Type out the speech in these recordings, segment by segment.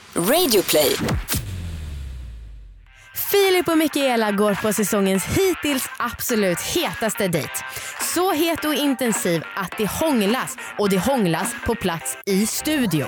Radioplay. Filip och Mikaela går på säsongens hittills absolut hetaste dejt. Så het och intensiv att det hånglas, och det hånglas på plats i studio.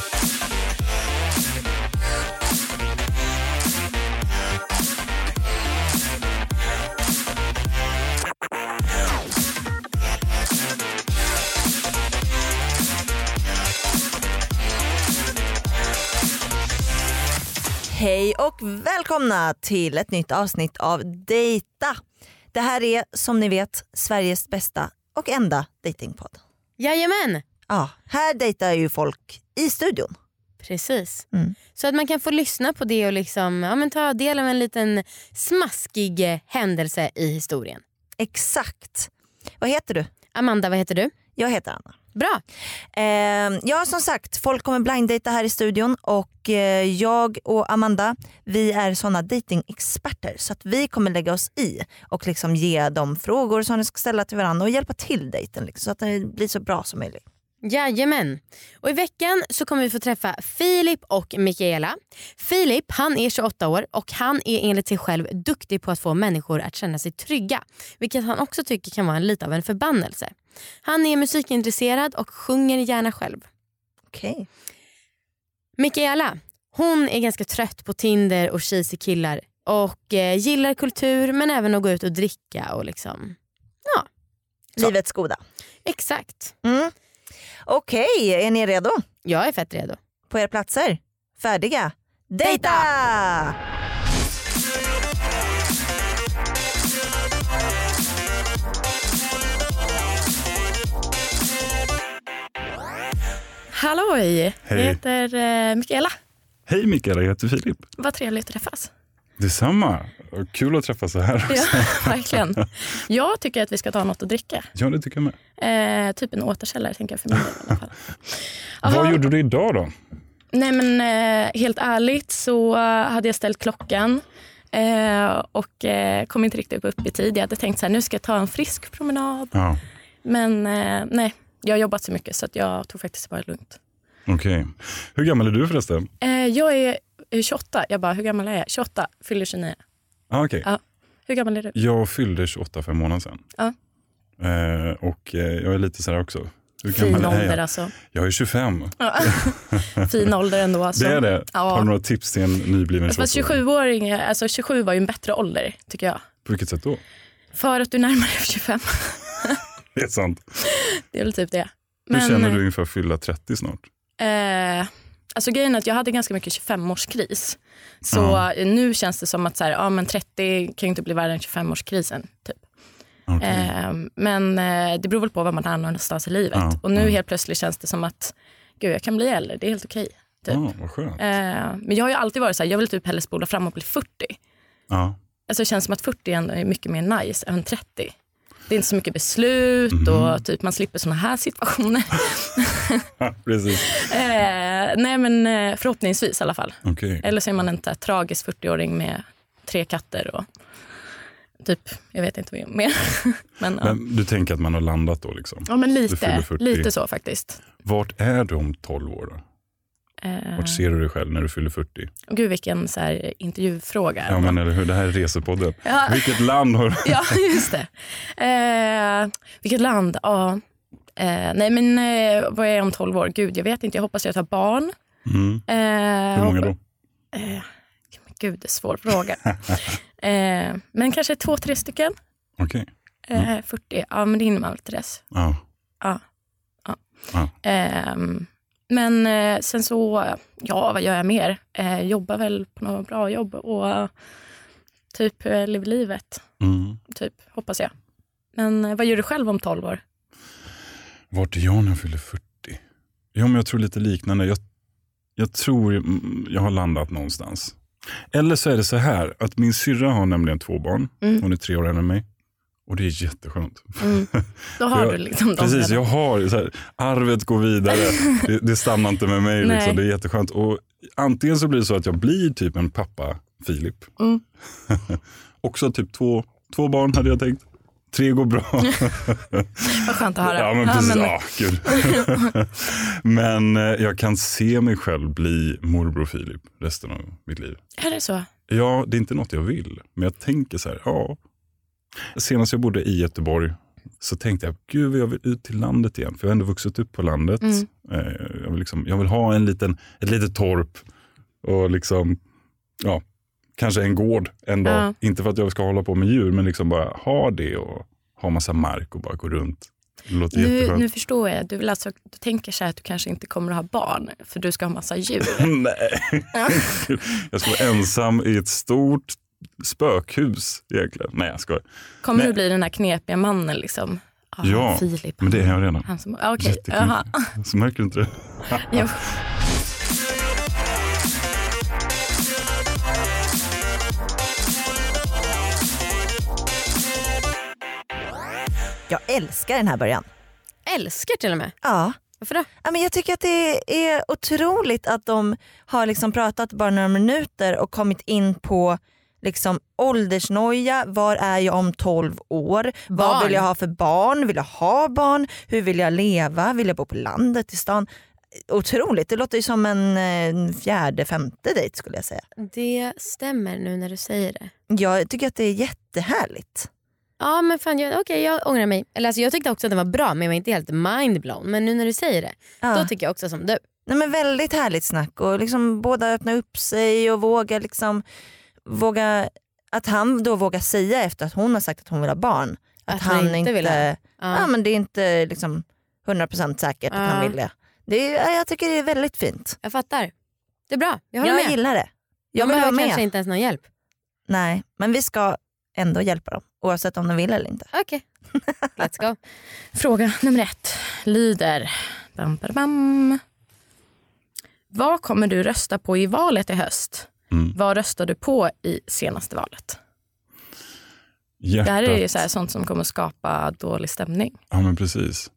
Hej och välkomna till ett nytt avsnitt av Dejta. Det här är, som ni vet, Sveriges bästa och enda datingpodd. Jajamän! Ja, här dejtar ju folk i studion. Precis. Så att man kan få lyssna på det och liksom, ta del av en liten smaskig händelse i historien. Exakt. Vad heter du? Amanda, vad heter du? Jag heter Anna. Bra. Ja, som sagt, folk kommer blinddejta här i studion och jag och Amanda, vi är såna datingexperter, så att vi kommer lägga oss i och liksom ge dem frågor som de ska ställa till varandra och hjälpa till dejten liksom, så att det blir så bra som möjligt. Jajamän. Och i veckan så kommer vi få träffa Filip och Mikaela. Filip, han är 28 år och han är enligt sig själv duktig på att få människor att känna sig trygga, vilket han också tycker kan vara lite av en förbannelse. Han är musikintresserad och sjunger gärna själv. Okej. Mikaela, hon är ganska trött på Tinder och cheesy killar och gillar kultur, men även att gå ut och dricka och liksom, ja. Livets goda. Exakt. Okej, är ni redo? Jag är fett redo. På era platser? Färdiga? Dejta! Halloj, Hej. jag heter Mikaela. Hej Mikaela, jag heter Filip. Vad trevligt att träffas. Detsamma. Kul att träffas så här också. Ja, verkligen. Jag tycker att vi ska ta något att dricka. Ja, det tycker jag med. Typ en återställare, tänker jag för min del i alla fall. Vad gjorde du idag då? Nej, men helt ärligt så hade jag ställt klockan och kom inte riktigt upp i tid. Jag hade tänkt så här, nu ska jag ta en frisk promenad. Ja. Men nej, jag har jobbat så mycket så att jag tog faktiskt bara lugnt. Okej. Hur gammal är du förresten? Jag är 28. Jag bara, hur gammal är jag? 28, fyller 29. Okej. Ja. Hur gammal är du? Jag fyllde 28 för en månad sedan. Ja. Och jag är lite så här också. Hur Fin gammal är ålder jag? alltså. Jag är 25. Ja. Fin ålder ändå alltså. Det är det. Ja. Har du några tips till en nybliven 28-åring? 27-åring, alltså 27 var ju en bättre ålder, tycker jag. På vilket sätt då? För att du närmar dig 25. Det är sant. Det är väl typ det. Hur känner du inför att fylla 30 snart? Alltså grejen är att jag hade ganska mycket 25-årskris. Så nu känns det som att så här, men 30 kan ju inte bli värre än 25-årskrisen typ. Okay. Men det beror väl på vad man är någonstans i livet. Och nu helt plötsligt känns det som att gud, jag kan bli äldre, det är helt okej. Typ. Vad skönt. Men jag har ju alltid varit så här, jag vill typ hellre spola fram och bli 40. Ja. Alltså det känns som att 40 ändå är mycket mer nice än 30. Det är inte så mycket beslut och typ man slipper såna här situationer. Precis. Nej, men förhoppningsvis i alla fall. Okay. Eller så är man en tragisk 40-åring med 3 katter och typ, jag vet inte vad mer. Men du tänker att man har landat då liksom? Ja, men lite så faktiskt. Vart är du om 12 år då? Vart ser du dig själv när du fyller 40? Gud, vilken så här intervjufråga. Ja, men eller hur, det här är resepodden. Ja. Vilket land har du? Ja, just det. Vilket land? Ja. Nej, men vad är jag om 12 år? Gud, jag vet inte. Jag hoppas jag tar barn. Hur många då? Gud, det är svår fråga. Men kanske 2-3 stycken. Okej. 40, ja, men det hinner man väl till dess. Ja. Men sen så, ja, vad gör jag mer? Jobbar väl på något bra jobb och typ lever livet. Typ, hoppas jag. Men vad gör du själv om 12 år? Vart är jag när jag fyller 40? Ja, men jag tror lite liknande. Jag tror jag har landat någonstans. Eller så är det så här att min syrra har nämligen 2 barn. Hon är 3 år äldre än mig. Och det är jätteskönt. Då har du liksom dem. Precis, jag har så här, arvet går vidare. det stannar inte med mig liksom. Det är jätteskönt. Och antingen så blir det så att jag blir typ en pappa Filip. Också typ 2 barn hade jag tänkt. 3 går bra. Vad skönt att höra. Ja, men precis. Gud. Men jag kan se mig själv bli morbror Filip resten av mitt liv. Är det så? Ja, det är inte något jag vill. Men jag tänker så här, ja. Senast jag bodde i Göteborg så tänkte jag, gud jag vill ut till landet igen. För jag har ändå vuxit upp på landet. Jag vill ha ett litet torp. Och liksom, ja, kanske en gård en dag. Ja. Inte för att jag ska hålla på med djur, men liksom bara ha det och ha massa mark och bara gå runt. Det låter jätteskönt. Nu förstår jag. Du tänker så här att du kanske inte kommer att ha barn för du ska ha massa djur. Nej. Jag ska vara ensam i ett stort spökhus egentligen. Nej, jag skojar. Kommer du bli den här knepiga mannen liksom? Ja, Filip, men det är jag redan. Okej. Så märker du inte det? Jo. Jag älskar den här början. Älskar till och med? Ja. Varför då? Ja, men jag tycker att det är otroligt att de har liksom pratat bara några minuter och kommit in på liksom åldersnoja. Var är jag om 12 år? Vad vill jag ha för barn? Vill jag ha barn? Hur vill jag leva? Vill jag bo på landet, i stan? Otroligt, det låter ju som en 4:e, 5:e dejt skulle jag säga. Det stämmer nu när du säger det. Jag tycker att det är jättehärligt. Ja men fan, jag ångrar mig. Eller alltså, jag tyckte också att det var bra men jag var inte helt mindblown. Men nu när du säger det, då tycker jag också som du. Nej, men väldigt härligt snack och liksom båda öppna upp sig och våga att han då vågar säga efter att hon har sagt att hon vill ha barn. Att han inte vill ha. Ja, men det är inte liksom 100% säkert att han vill det. Jag tycker det är väldigt fint. Jag fattar. Det är bra, jag håller med. Jag gillar det. Jag vill behöver kanske inte ens någon hjälp. Nej, men vi ska ändå hjälpa dem. Oavsett om de vill eller inte. Okej, let's go. Fråga nummer 1 lyder vad kommer du rösta på i valet i höst? Vad röstar du på i senaste valet? Hjärtat. Det här är ju så här, sånt som kommer skapa dålig stämning. Ja men precis.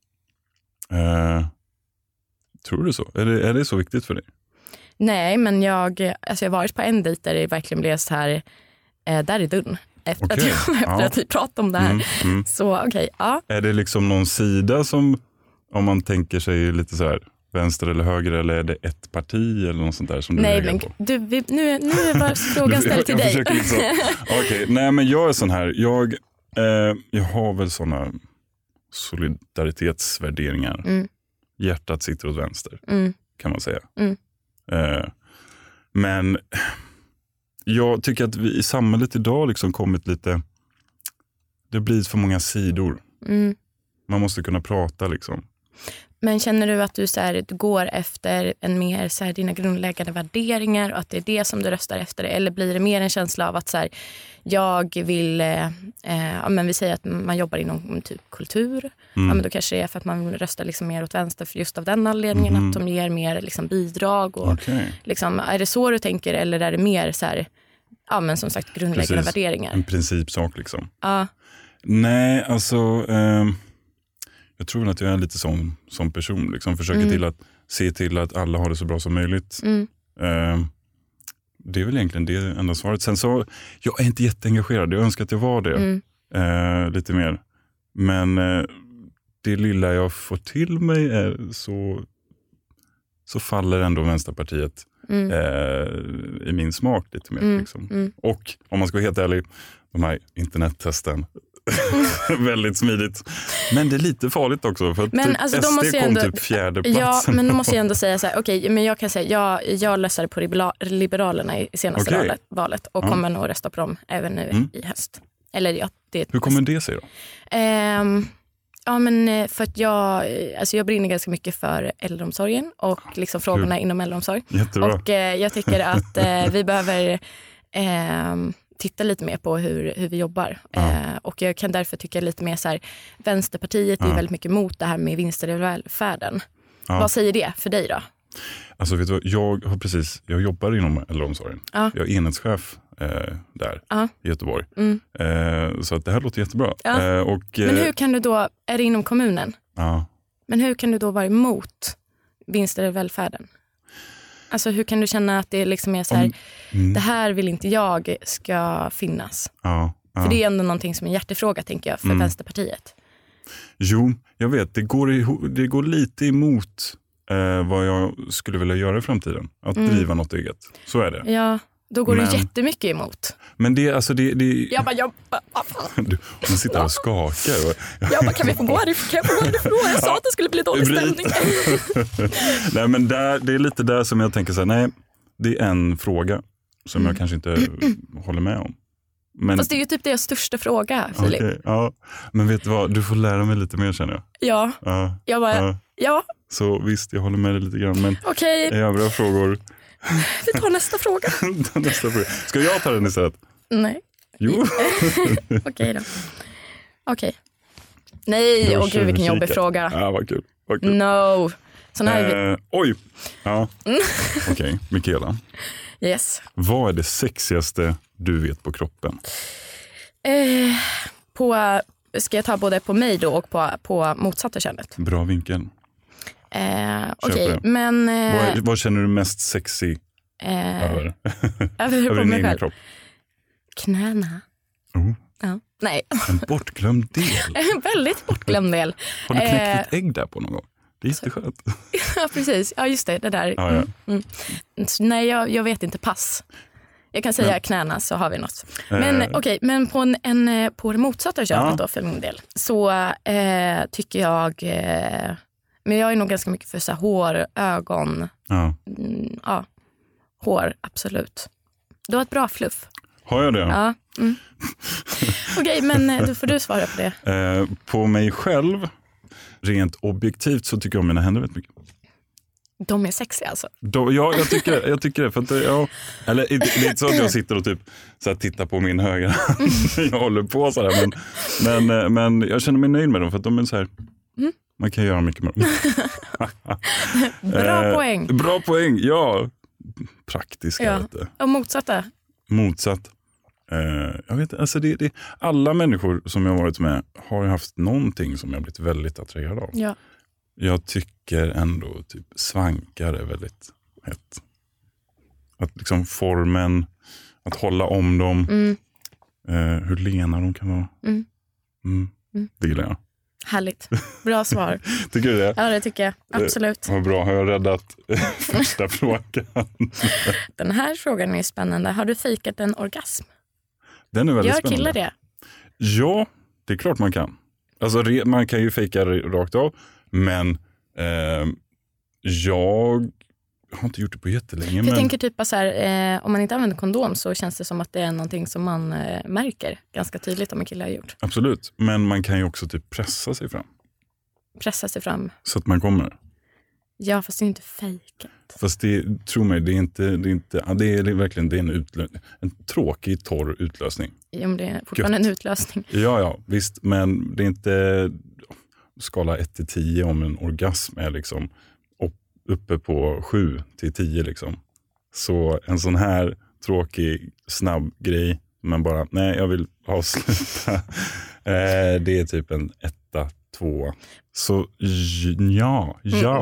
Tror du så? Är det så viktigt för dig? Nej, men jag har varit på en dejt där det verkligen blev så här där är dun. Efter att vi pratade om det här. Så okej, ja. Är det liksom någon sida som, om man tänker sig lite så här vänster eller höger, eller är det ett parti eller något sånt där som du lägger på? Nej, men nu är bara frågan ställd till dig. Okej, nej men jag är sån här. Jag har väl såna solidaritetsvärderingar. Hjärtat sitter åt vänster, kan man säga. Men jag tycker att vi i samhället idag liksom kommit lite, det blir för många sidor. Man måste kunna prata liksom. Men känner du att du, så här, du går efter en mer så här, dina grundläggande värderingar och att det är det som du röstar efter? Eller blir det mer en känsla av att så här, jag vill, men vi säger att man jobbar inom typ kultur. Ja, men då kanske det är för att man röstar liksom mer åt vänster för just av den anledningen att de ger mer liksom, bidrag. Och, liksom, är det så du tänker eller är det mer så här, ja, men som sagt grundläggande värderingar? En principsak liksom. Ja. Nej, alltså... Jag tror att jag är lite som person. Liksom försöker till att se till att alla har det så bra som möjligt. Det är väl egentligen det enda svaret. Sen så, jag är inte jätteengagerad. Jag önskar att jag var det. Lite mer. Men det lilla jag får till mig är så faller ändå Vänsterpartiet i min smak lite mer. Liksom. Och om man ska vara helt ärlig, de här internettesten väldigt smidigt. Men det är lite farligt också för att men, typ alltså, SD kom ändå, typ 4:e platsen. Ja, men då måste jag ändå säga så här, okej, men jag kan säga jag röstade på Liberalerna i senaste valet och kommer nog rösta på dem även nu i höst. Eller ja, hur kommer det sig då? Ja, men för att jag brinner ganska mycket för äldreomsorgen och liksom frågorna inom äldreomsorg. Jättebra. Och jag tycker att vi behöver titta lite mer på hur vi jobbar. Och jag kan därför tycka lite mer så här, Vänsterpartiet är väldigt mycket mot det här med vinster i välfärden. Vad säger det för dig då? Alltså vet du vad, jag jobbar inom äldreomsorgen. Jag är enhetschef där i Göteborg. Så att det här låter jättebra. Men hur kan du då, är det inom kommunen? Ja. Men hur kan du då vara emot vinster i välfärden? Alltså hur kan du känna att det liksom är så här, det här vill inte jag ska finnas? Ja, För det är ändå någonting som är en hjärtefråga, tänker jag, för Vänsterpartiet. Jo, jag vet. Det går lite emot vad jag skulle vilja göra i framtiden. Att driva något eget. Så är det. Ja, då går det jättemycket emot. Men det, alltså det... Jag bara, man sitter här och skakar. Jag bara, kan vi få gå härifrån? Jag sa att det skulle bli dålig stämning. Nej, men det är lite där som jag tänker så här, nej, det är en fråga som jag kanske inte håller med om. Men, fast det är ju typ deras största fråga, Filip. Okay, ja. Men vet du vad, du får lära mig lite mer, känner jag. Ja, jag bara, ja. Så visst, jag håller med dig lite grann. Men okej. I övriga frågor... Vi tar nästa fråga. Ska jag ta den istället? Nej. Jo. Okej då. Okej. Nej, gud vilken jobbig fråga. Ja, vad kul. No. Sån här oj. Ja. Okej, Mikaela. Yes. Vad är det sexigaste du vet på kroppen? Ska jag ta både på mig då och på motsatta könet? Bra vinkel. Okej, men... vad känner du mest sexy över? Över din mig egen själv. kropp? Knäna. Ja. Nej. En bortglömd del. En väldigt bortglömd del. Har du knäckt ett ägg där på någon gång? Det är jätteskönt. Ja, precis. Ja, just det där. Ja. Nej, jag vet inte. Pass. Jag kan säga knäna, så har vi något. Men okej, men på det motsatta könet då, för min del, så tycker jag... men jag är nog ganska mycket för så här, hår, ögon. Ja. Hår, absolut. Du har ett bra fluff. Har jag det? Ja. Okej, men då får du svara på det. På mig själv, rent objektivt, så tycker jag om mina händer väldigt mycket. De är sexiga alltså. Ja, jag tycker det. För att, eller det är inte så att jag sitter och typ så här, tittar på min högra hand. Jag håller på så här. Men jag känner mig nöjd med dem, för att de är så här... Man kan göra mycket med dem. Bra poäng. Bra poäng, ja. Praktiska. Ja. Och motsatta? Motsatt. Jag vet, alltså alla människor som jag har varit med har haft någonting som jag blivit väldigt attraherad av. Ja. Jag tycker ändå typ svankar är väldigt hett. Att liksom formen, att hålla om dem, hur lena de kan vara. Det gillar jag. Härligt. Bra svar. Tycker du det? Ja, det tycker jag. Absolut. Vad bra, har jag räddat första frågan? Den här frågan är spännande. Har du fejkat en orgasm? Den är väldigt spännande. Gör killar det? Ja, det är klart man kan. Alltså man kan ju fejka rakt av. Men jag har inte gjort det på jättelänge. Jag tänker typ så här, om man inte använder kondom så känns det som att det är någonting som man märker ganska tydligt om en kille har gjort. Absolut, men man kan ju också typ pressa sig fram. Pressa sig fram? Så att man kommer. Ja, fast det är inte fejkat. Fast tro mig, det är verkligen en tråkig, torr utlösning. Ja, men det är fortfarande en utlösning. Ja, visst, men det är inte skala 1-10 om en orgasm är liksom uppe på 7-10 liksom. Så en sån här tråkig, snabb grej, men bara, nej, jag vill avsluta. Det är typ en 1-2. Så ja.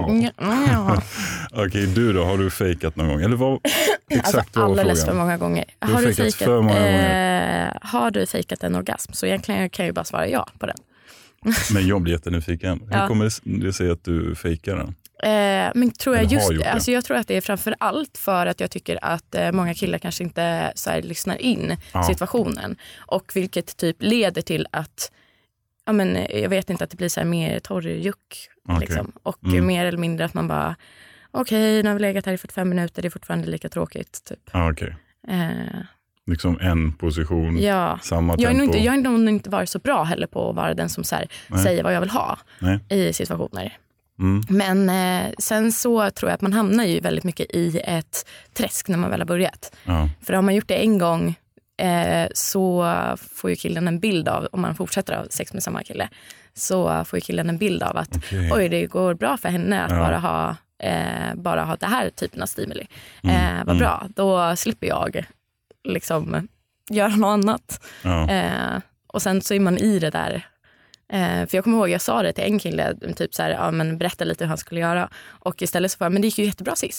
Okej, du då, har du fejkat någon gång? Eller vad exakt alltså, var alldeles frågan? för många gånger. Har du fejkat för många gånger? Har du fejkat en orgasm? Så egentligen kan jag ju bara svara ja på den. Men jag blir jättenyfiken. Hur kommer det sig att du fejkar den? Men tror jag tror att det är framför allt för att jag tycker att många killar kanske inte så här, lyssnar in situationen. Och vilket typ leder till att jag vet inte, att det blir så här mer torrjuck. Liksom. Och mer eller mindre att man bara okej, nu har vi legat här i 45 minuter, det är fortfarande lika tråkigt. Typ. Okej. Liksom en position, samma tempo. Jag har nog inte varit så bra heller på att vara den som så här, säger vad jag vill ha i situationer. Men sen så tror jag att man hamnar ju väldigt mycket i ett träsk när man väl har börjat. För har man gjort det en gång så får ju killen en bild av, om man fortsätter ha sex med samma kille, så får ju killen en bild av att oj, det går bra för henne att bara ha det här typen av stimuli. Vad bra, då slipper jag liksom göra något annat. Och sen så är man i det där. För jag kommer ihåg, jag sa det till en kille typ så här, men berätta lite hur han skulle göra. Och istället så var men det gick ju jättebra sist.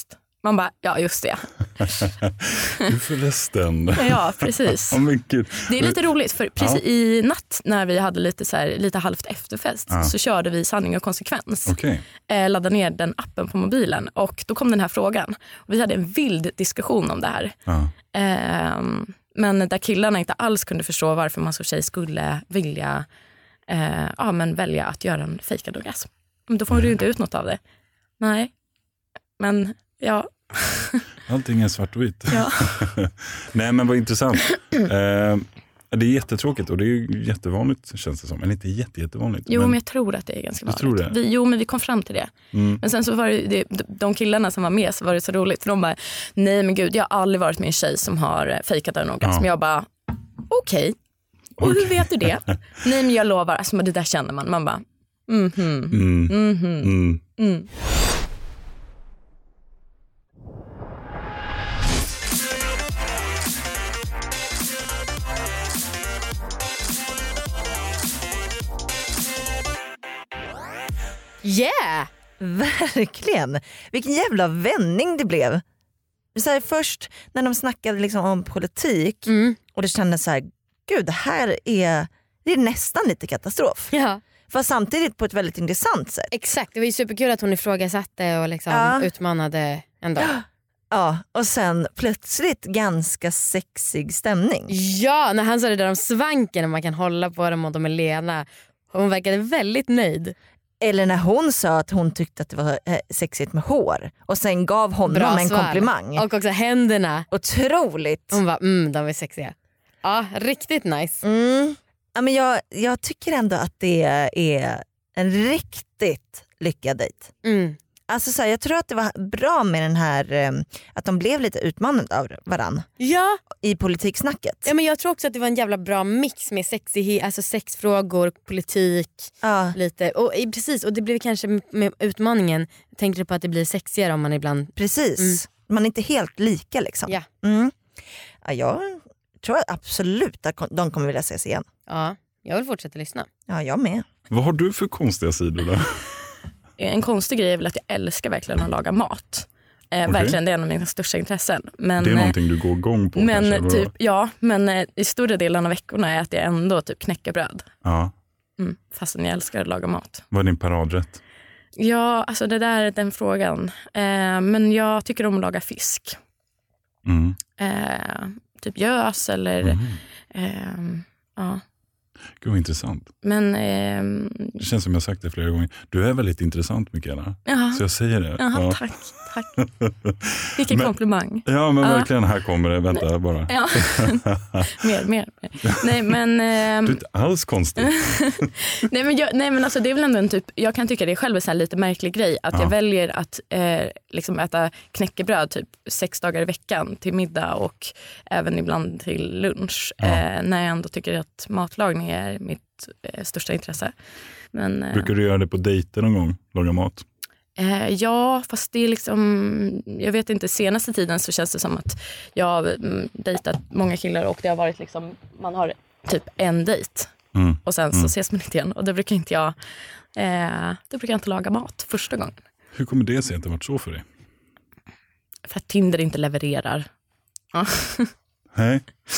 Man bara, ja just det. Du förresten. Ja, precis. Men Gud. Det är lite roligt för precis i natt när vi hade lite halvt efterfest så körde vi sanning och konsekvens. Okay. Laddade ner den appen på mobilen och då kom den här frågan. Och vi hade en vild diskussion om det här. Men där killarna inte alls kunde förstå varför man som tjej skulle vilja välja att göra en fejkad orgasm. Men då får du ju inte ut något av det. Nej, men ja. Allting är svart och vitt. Ja. Nej, men vad intressant. Det är jättetråkigt och det är jättevanligt känns det som. Eller inte jättevanligt. Jo, men jag tror att det är ganska vanligt. Tror det? Men vi kom fram till det. Men sen så var det de killarna som var med, så var det så roligt. För de bara, nej men gud, jag har aldrig varit med en tjej som har fejkat en orgasm. Jag bara, okej. Och hur vet du det? Nej men jag lovar, alltså, det där känner man. Man bara, Yeah! Verkligen. Vilken jävla vändning det blev. Så här, först när de snackade liksom om politik och det kändes så här, gud det här är nästan lite katastrof. Ja. Fast samtidigt på ett väldigt intressant sätt. Exakt, det var ju superkul att hon ifrågasatte och liksom utmanade ändå. Ja, och sen plötsligt ganska sexig stämning. Ja, när han sa det där om svanken och man kan hålla på dem och de är lena. Hon verkade väldigt nöjd. Eller när hon sa att hon tyckte att det var sexigt med hår. Och sen gav honom en komplimang. Och också händerna. Otroligt. Hon var, de är sexiga. Ja, riktigt nice. Ja, men jag tycker ändå att det är en riktigt lyckad dejt. Alltså så här, jag tror att det var bra med den här att de blev lite utmanade av varann. Ja. I politiksnacket. Ja, men jag tror också att det var en jävla bra mix med alltså sexfrågor, politik, lite. Och precis, och det blev kanske med utmaningen, tänkte du på att det blir sexigare om man ibland. Precis. Man är inte helt lika liksom. Ja. Ja, jag tror absolut att de kommer vilja ses igen. Ja, jag vill fortsätta lyssna. Ja, jag med. Vad har du för konstiga sidor då? En konstig grej är väl att jag älskar verkligen att laga mat. Verkligen, det är en av mina största intressen. Men, det är någonting du går igång på men, kanske? Typ, ja, men i stora delen av veckorna äter jag ändå typ knäckebröd. Ja. Fastän jag älskar att laga mat. Vad är din paradrätt? Ja, alltså det där är den frågan. Men jag tycker om att laga fisk. Typ gös eller... ja. Gud vad intressant. Men, det känns som jag sagt det flera gånger. Du är väldigt intressant, Mikaela. Så jag säger det. Jaha, tack. Vilken komplimang. Ja, men verkligen, här kommer det. Vänta bara. Ja. mer. Nej, men... du är inte alls konstig. nej, men alltså, det är väl ändå en typ... Jag kan tycka det är själv en lite märklig grej. Att jag väljer att liksom äta knäckebröd typ 6 dagar i veckan till middag och även ibland till lunch. När jag ändå tycker att matlagning är mitt största intresse. Men, brukar du göra det på dejter någon gång? Laga mat? Ja, fast det är liksom... Jag vet inte, senaste tiden så känns det som att jag har dejtat många killar och det har varit liksom... Man har typ en dejt och sen så ses man inte igen. Och det brukar inte jag... Då brukar jag inte laga mat första gången. Hur kommer det sig att det har varit så för dig? För att Tinder inte levererar. Ja. Nej.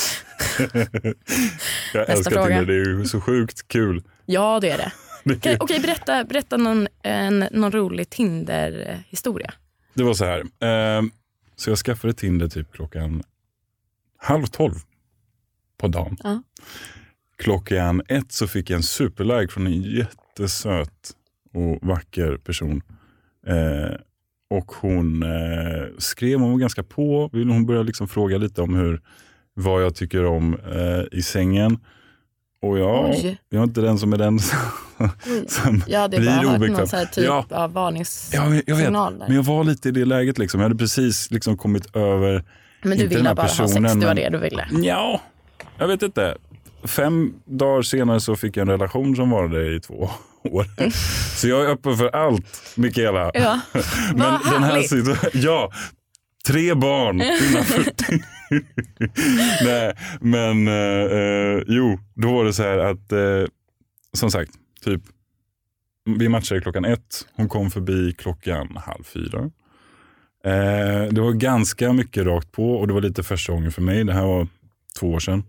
Jag älskar fråga. Tinder, det är ju så sjukt kul. Ja, det är det. Okej, berätta någon rolig Tinder-historia. Det var så här. Så jag skaffade Tinder typ 11:30 på dagen. Ja. 1:00 så fick jag en superlike från en jättesöt och vacker person. Och hon skrev, hon var ganska på. Hon började liksom fråga lite om vad jag tycker om i sängen. Och jag är inte den som är den som blir obekväm. Någon så här typ av varningssignal. Jag vet, men jag var lite i det läget liksom. Jag hade precis liksom kommit över. Men du ville bara ha sex, det var det du ville. Ja, jag vet inte. 5 dagar senare så fick jag en relation som varade i 2 år. Så jag är öppen för allt, Mikaela. Ja, men den här sidan, 3 barn innan 40. Nej, men då var det så här att som sagt, typ vi matchade 1:00. Hon kom förbi 3:30. Det var ganska mycket rakt på och det var lite första gången för mig. Det här var 2 år sedan.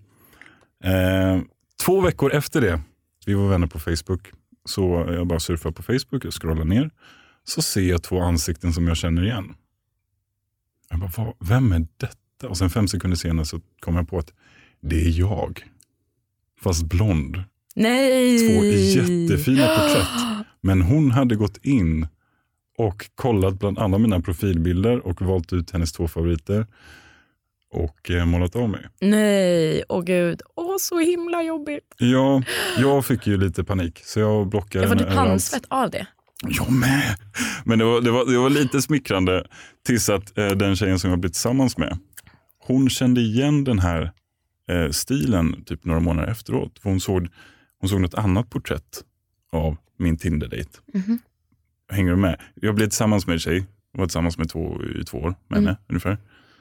2 veckor efter det, vi var vänner på Facebook, så jag bara surfar på Facebook och scrollar ner. Så ser jag 2 ansikten som jag känner igen. Jag bara, vem är detta? Och sen 5 sekunder senare så kom jag på att det är jag. Fast blond. Nej! 2 jättefina porträtt. Men hon hade gått in och kollat bland alla mina profilbilder och valt ut hennes 2 favoriter. Och målat av mig. Nej, gud. Så himla jobbigt. Ja, jag fick ju lite panik. Så jag blockade jag henne. Jag var typ handsvett av det. Jag med. Men det var lite smickrande tills att den tjejen som jag blivit tillsammans med, hon kände igen den här stilen typ några månader efteråt. För hon såg något annat porträtt av min Tinder-date. Mm-hmm. Hänger du med? Jag blev tillsammans med en tjej. Jag var tillsammans med 2 år med henne ungefär.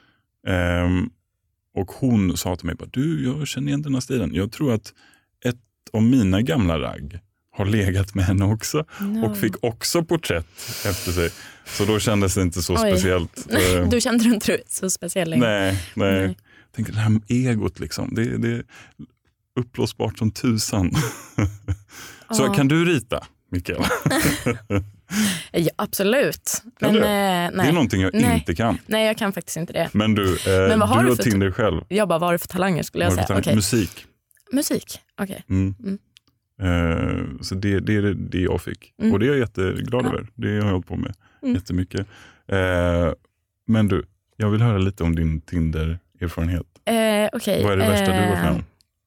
Och hon sa till mig bara, jag känner igen den här stilen. Jag tror att ett av mina gamla ragg har legat med henne också. No. Och fick också porträtt efter sig. Så då kändes det inte så speciellt. Du kände du inte så speciell längre? Nej. Jag tänkte det här med egot liksom. Det är uppblåsbart som tusan. Så kan du rita, Mikael? Ja, absolut. Men, nej. Det är någonting jag inte kan. Nej, jag kan faktiskt inte det. Men du har Tinder själv. Jag bara, vad har du för talanger skulle jag säga? Okay. Musik, okej. Okay. Så det är det jag fick. Och det är jag jätteglad över. Det har jag hållit på med jättemycket. Men du, jag vill höra lite om din Tinder-erfarenhet. Okay. Vad är det värsta du har varit med om?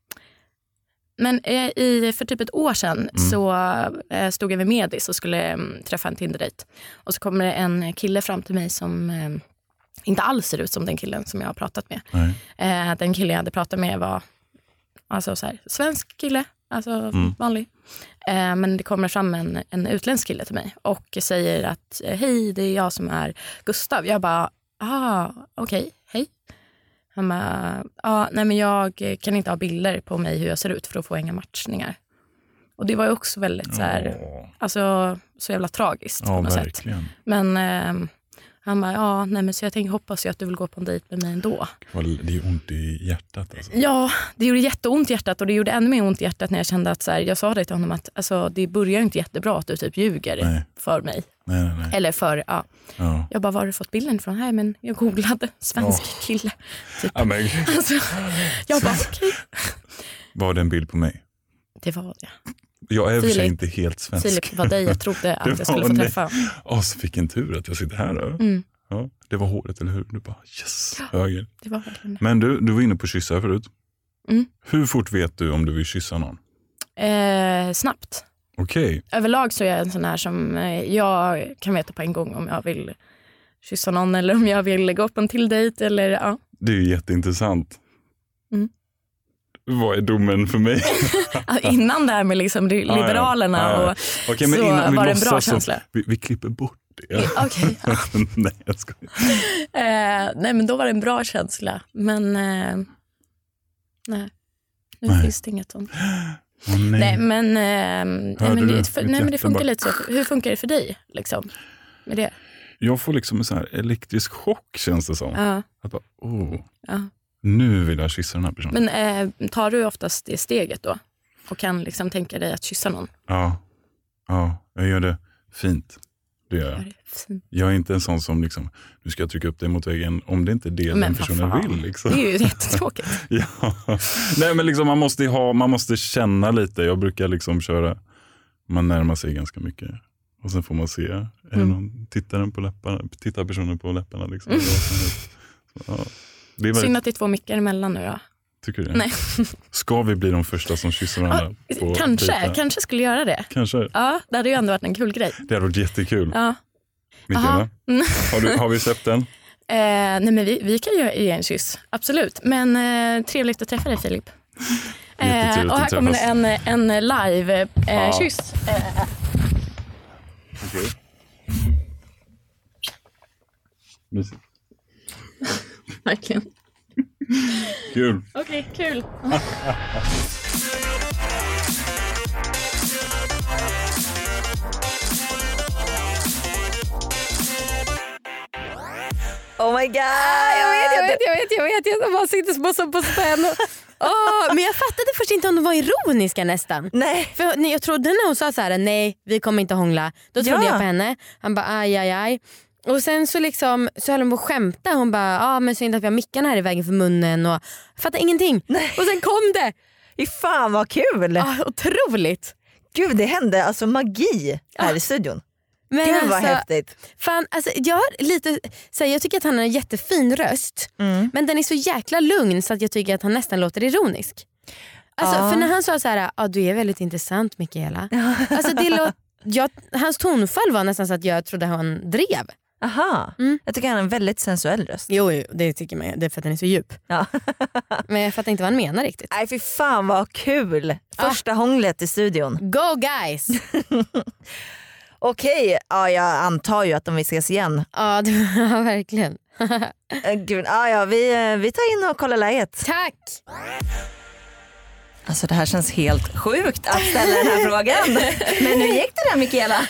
Men för typ ett år sedan så stod jag vid Medis och skulle träffa en Tinder-date. Och så kommer det en kille fram till mig som inte alls ser ut som den killen som jag har pratat med. Den killen jag hade pratat med var alltså så här, svensk kille, alltså vanlig. Men det kommer fram en utländsk kille till mig och säger att hej, det är jag som är Gustav. Jag bara, okej, hej. Han bara, nej men jag kan inte ha bilder på mig hur jag ser ut för att få inga matchningar. Och det var ju också väldigt så här, alltså så jävla tragiskt på något verkligen. Sätt. Men han bara, nej men så jag hoppas ju att du vill gå på en dejt med mig ändå. Det är ont i hjärtat alltså. Ja, det gjorde jätteont i hjärtat och det gjorde ännu mer ont i hjärtat när jag kände att så här, jag sa det till honom att alltså, det börjar inte jättebra att du typ ljuger för mig. Nej. Eller för, jag bara, var har du fått bilden från här? Men jag googlade svensk kille. Typ. Alltså, jag bara, okej. Var det en bild på mig? Det var det. Jag är för sig inte helt svensk. Filip, var dig jag trodde att jag skulle få träffa. Så fick en tur att jag sitter här då. Ja, det var håret, eller hur? Du bara, yes, höger. Det var verkligen det. Men du var inne på kyssar förut. Hur fort vet du om du vill kyssa någon? Snabbt. Okej. Överlag så är jag en sån här som jag kan veta på en gång om jag vill kyssa någon eller om jag vill gå upp en till dejt eller Det är ju jätteintressant. Vad är domen för mig? Innan det här med liksom Liberalerna och okay, men så innan, var det en bra känsla. Vi klipper bort det. Okej. Nej, jag skojar. Nej, men då var det en bra känsla. Men nej, nu finns det inget sånt. Nej, men det funkar lite så. Hur funkar det för dig liksom med det? Jag får liksom en sån här elektrisk chock känns det som. Att bara, nu vill jag kyssa den här personen. Men tar du oftast det steget då? Och kan liksom tänka dig att kyssa någon? Ja, jag gör det fint. Det gör jag. Jag är inte en sån som liksom, nu ska jag trycka upp dig mot väggen om det inte är det den personen vill. Liksom. Det är ju jättetråkigt. Nej, men liksom, man måste känna lite. Jag brukar liksom köra, man närmar sig ganska mycket. Och sen får man se, är det någon, tittar personen på läpparna liksom. Det är synd att det är 2 mickar emellan nu då. Tycker du det? Nej. Ska vi bli de första som kysser varandra? Kanske skulle göra det. Kanske. Ja, det hade ju ändå varit en kul grej. Det hade varit jättekul. Ja. Mikaela, har vi släppt den? Nej, men vi kan ju ge en kyss. Absolut. Men trevligt att träffa dig, Filip. Och här kommer en live-kyss. Okej. Mysigt. Verkligen. Kul. Okej, kul. Oh my god. Jag vet. Jag bara sitter på spänn. Men jag fattade först inte om de var ironiska nästan. Nej. För jag trodde när hon sa så här: nej vi kommer inte hångla. Då trodde jag på henne. Han bara aj. Och sen så liksom så höll hon på att skämta. Hon bara men synd att vi har mickarna här i vägen för munnen. Och jag fattade ingenting. Nej. Och sen kom det. Fan vad kul. Otroligt. Gud, det hände alltså magi här i studion. Men Gud vad alltså, häftigt. Fan, alltså, jag tycker att han har en jättefin röst. Men den är så jäkla lugn så att jag tycker att han nästan låter ironisk. Alltså, för när han sa så här: du är väldigt intressant Mikaela. Alltså, hans tonfall var nästan så att jag trodde han drev. Aha. Jag tycker han har en väldigt sensuell röst. Jo, det tycker man. Det är för att den är så djup. Ja. Men jag fattar inte vad han menar riktigt. Nej, fy fan vad kul. Första hånglet i studion. Go guys. Okej, jag antar ju att de vill ses igen. Ja, verkligen. Gud, vi tar in och kollar läget. Tack. Alltså det här känns helt sjukt att ställa den här frågan. Men hur gick det där Mikaela?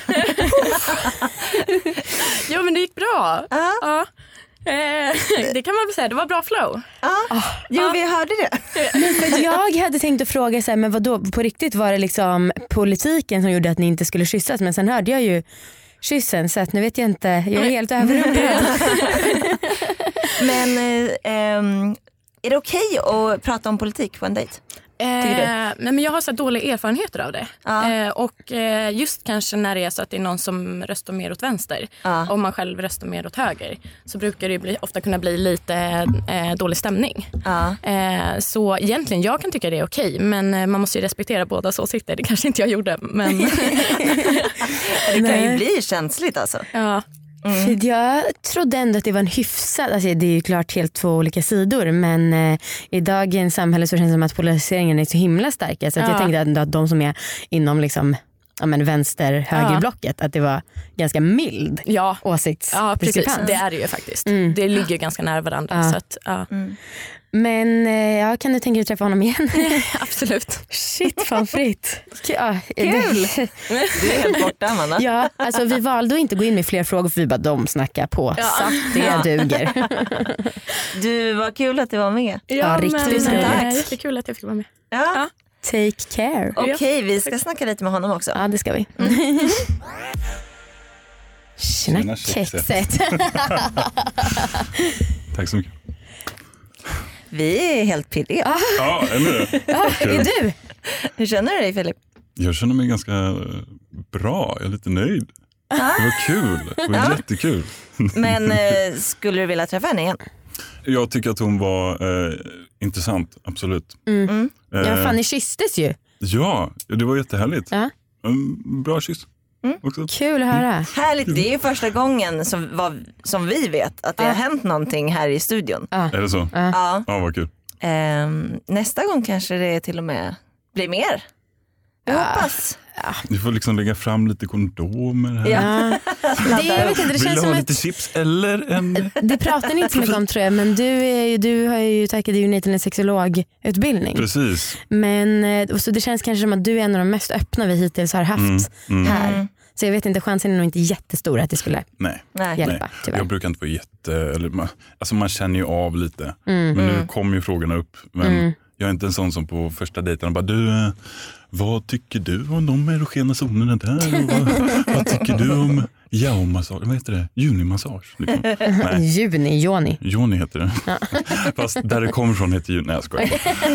Jo men det gick bra. Ja. Det kan man väl säga, det var bra flow. Jo vi hörde det. Men för jag hade tänkt att fråga så här, men vadå, på riktigt var det liksom politiken som gjorde att ni inte skulle kyssas? Men sen hörde jag ju kyssen så att nu vet jag inte, jag är helt överrumplad. Men är det okej att prata om politik på en dejt? Nej, men jag har så dåliga erfarenheter av det. Och just kanske när det är så att det är någon som röstar mer åt vänster och man själv röstar mer åt höger, så brukar det ofta kunna bli lite dålig stämning. Så egentligen jag kan tycka det är okej, men man måste ju respektera bådas åsikter. Det kanske inte jag gjorde, men det kan ju bli känsligt alltså. Ja. För jag trodde ändå att det var en hyfsad, alltså det är ju klart helt två olika sidor, men i dagens samhälle så känns det som att polariseringen är så himla starka, så att jag tänkte ändå att de som är inom liksom vänster-högerblocket, att det var ganska mild åsiktsdiskrepans. Ja, precis. Det är det ju faktiskt. Det ligger ganska nära varandra. Så att, Men kan du tänka dig att träffa honom igen? Absolut. Shit, fan fritt. Kul! Du är helt borta, Amanda. Ja, alltså vi valde att inte gå in med fler frågor för vi bara, de snackar på. Så det duger. Du, var kul att du var med. Ja, riktigt tack. Jättekul att jag fick vara med. Ja. Take care. Okej, vi ska snacka lite med honom också. Ja, det ska vi. Tjena kexet. Tack så mycket. Vi är helt pirriga. Ja, är du? Hur känner du dig, Filip? Jag känner mig ganska bra. Jag är lite nöjd. Det var kul. Det var jättekul. Men skulle du vilja träffa henne igen? Jag tycker att hon var intressant, absolut. Ja, fan, ni kysstes ju. Ja, det var jättehärligt. Ja. Bra kyss. Också. Kul att höra. Härligt, det är ju första gången som vi vet att det har hänt någonting här i studion. Är det så? Ja, vad kul. Nästa gång kanske det till och med blir mer. Jag hoppas. Du får liksom lägga fram lite kondomer här. Ja. Det Vill du ha lite chips eller en... Det pratar ni inte så mycket om, tror jag, men du har ju tackat nej till en sexologutbildning. Precis. Men så det känns kanske som att du är en av de mest öppna vi hittills har haft här. Så jag vet inte, chansen är nog inte jättestor att det skulle hjälpa. Tyvärr. Jag brukar inte vara alltså man känner ju av lite. Men nu kommer ju frågorna upp. Men jag är inte en sån som på första dejten bara, du, vad tycker du om de erogena zonerna där? Och vad tycker du om massage? Vad heter det? Junimassage? Liksom. Joni heter det. Fast där det kommer från heter juni. Nej, jag skojar.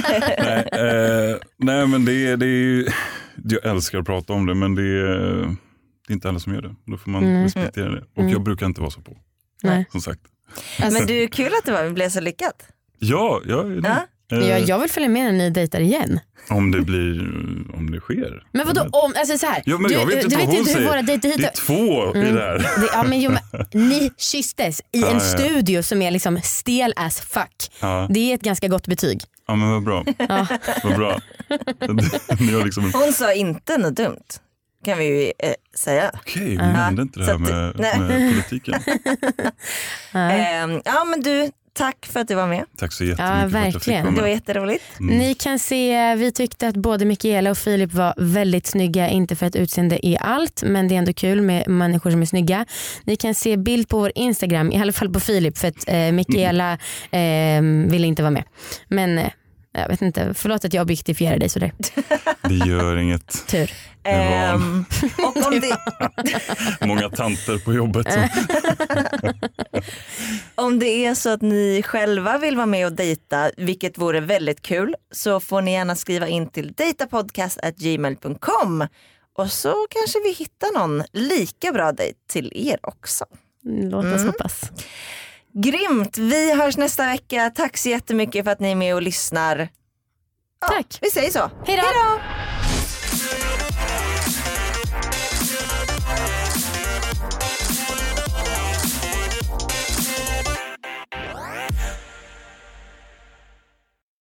Nej, men det är jag älskar att prata om det, men det är inte alla som gör det. Då får man respektera det. Och jag brukar inte vara så på. Nej. Som sagt. Alltså, men det är kul att det blev så lyckat. Ja. Jag vill följa med när ni dejtar igen. Om det sker. Men vadå alltså så här. Ja, men jag vet inte vad hon säger. Det är två i det här. Ni kysstes i en studio som är liksom stel as fuck. Det är ett ganska gott betyg. Ja, men vad bra. Vad bra. Liksom... Hon sa inte något dumt, kan vi ju säga. Okej, vi nämnde inte det här med politiken. Ja, men du, tack för att du var med. Tack så jättemycket för att jag fick vara med. Det var jätteroligt. Ni kan se, vi tyckte att både Mikaela och Filip var väldigt snygga, inte för att utseende är allt, men det är ändå kul med människor som är snygga. Ni kan se bild på vår Instagram, i alla fall på Filip, för att Mikaela ville inte vara med. Men jag vet inte, förlåt att jag objektifierar dig sådär. Det gör inget. Tur. Och om det... Många tanter på jobbet. Om det är så att ni själva vill vara med och dejta, vilket vore väldigt kul, så får ni gärna skriva in till datapodcast@gmail.com. Och så kanske vi hittar någon lika bra dejt till er också. Låt oss hoppas. Grymt, vi hörs nästa vecka. Tack så jättemycket för att ni är med och lyssnar. Tack. Vi säger så. Hej då.